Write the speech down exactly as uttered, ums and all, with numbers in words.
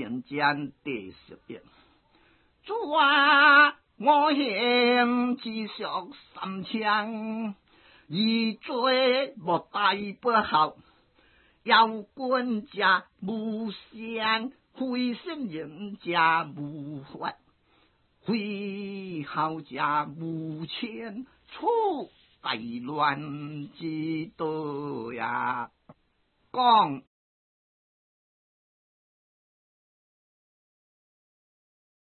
人间第十页。主啊，我嫌只属三枪，以罪莫大不好，要官家无相，灰心人家无法，挥好家无钱，出大乱之道呀！讲